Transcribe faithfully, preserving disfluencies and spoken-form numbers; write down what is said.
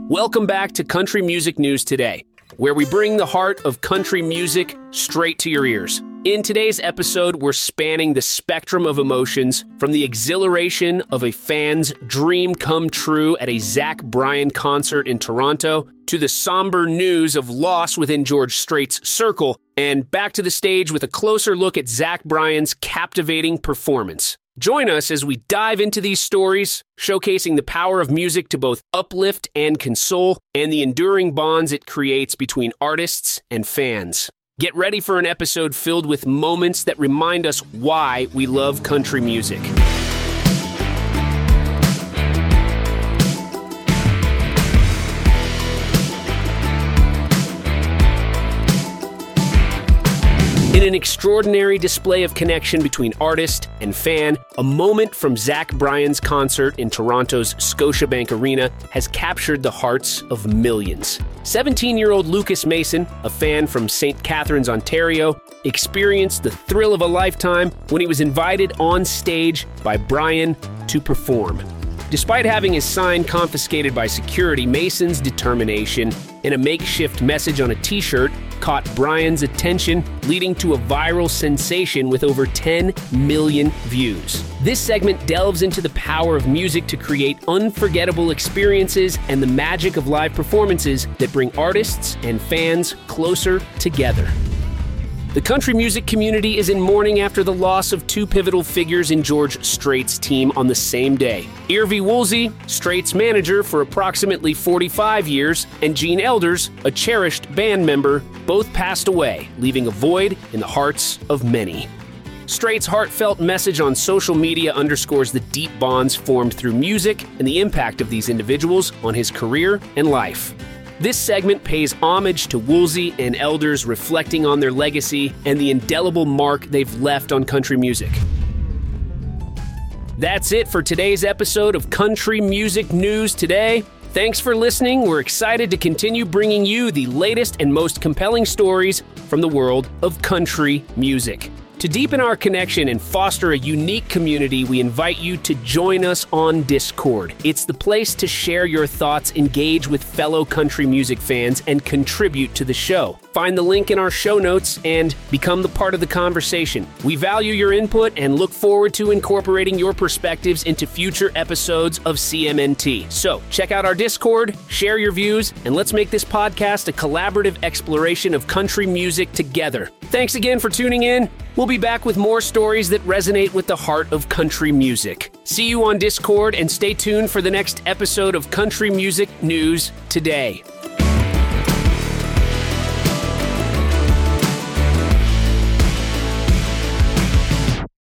Welcome back to Country Music News Today, where we bring the heart of country music straight to your ears. In today's episode, we're spanning the spectrum of emotions, from the exhilaration of a fan's dream come true at a Zach Bryan concert in Toronto, to the somber news of loss within George Strait's circle, and back to the stage with a closer look at Zach Bryan's captivating performance. Join us as we dive into these stories, showcasing the power of music to both uplift and console, and the enduring bonds it creates between artists and fans. Get ready for an episode filled with moments that remind us why we love country music. In an extraordinary display of connection between artist and fan, a moment from Zach Bryan's concert in Toronto's Scotiabank Arena has captured the hearts of millions. seventeen-year-old Lucas Mason, a fan from Saint Catharines, Ontario, experienced the thrill of a lifetime when he was invited on stage by Bryan to perform. Despite having his sign confiscated by security, Mason's determination and a makeshift message on a t-shirt caught Bryan's attention, leading to a viral sensation with over ten million views. This segment delves into the power of music to create unforgettable experiences and the magic of live performances that bring artists and fans closer together. The country music community is in mourning after the loss of two pivotal figures in George Strait's team on the same day. Irvie Woolsey, Strait's manager for approximately forty-five years, and Gene Elders, a cherished band member, both passed away, leaving a void in the hearts of many. Strait's heartfelt message on social media underscores the deep bonds formed through music and the impact of these individuals on his career and life. This segment pays homage to Woolsey and Elders, reflecting on their legacy and the indelible mark they've left on country music. That's it for today's episode of Country Music News Today. Thanks for listening. We're excited to continue bringing you the latest and most compelling stories from the world of country music. To deepen our connection and foster a unique community, we invite you to join us on Discord. It's the place to share your thoughts, engage with fellow country music fans, and contribute to the show. Find the link in our show notes and become the part of the conversation. We value your input and look forward to incorporating your perspectives into future episodes of C M N T. So check out our Discord, share your views, and let's make this podcast a collaborative exploration of country music together. Thanks again for tuning in. We'll be back with more stories that resonate with the heart of country music. See you on Discord and stay tuned for the next episode of Country Music News Today.